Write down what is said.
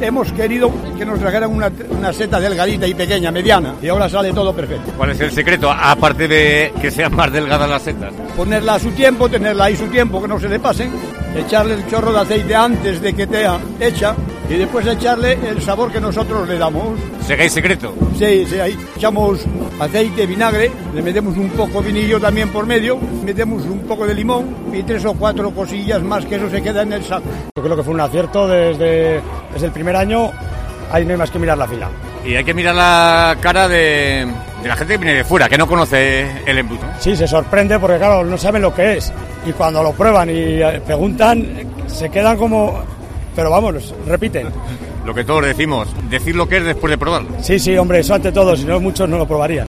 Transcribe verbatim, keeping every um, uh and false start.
hemos querido que nos trajeran una, una seta delgadita y pequeña, mediana, y ahora sale todo perfecto. ¿Cuál es el secreto, aparte de que sean más delgadas las setas? Ponerla a su tiempo, tenerla ahí su tiempo, que no se le pasen, echarle el chorro de aceite antes de que esté hecha y después echarle el sabor que nosotros le damos. ¿Seguís secreto? Sí, sí, ahí echamos aceite, vinagre, le metemos un poco de vinillo también por medio, metemos un poco de limón y tres o cuatro cosillas más, que eso se queda en el saco. Yo creo que fue un acierto desde, desde el primer año, ahí no hay más que mirar la fila. Y hay que mirar la cara de, de la gente que viene de fuera, que no conoce el embudo. Sí, se sorprende porque claro, no saben lo que es. Y cuando lo prueban y preguntan, se quedan como... Pero vamos, repiten. Lo que todos decimos, decir lo que es después de probarlo. Sí, sí, hombre, eso ante todo, si no muchos no lo probarían.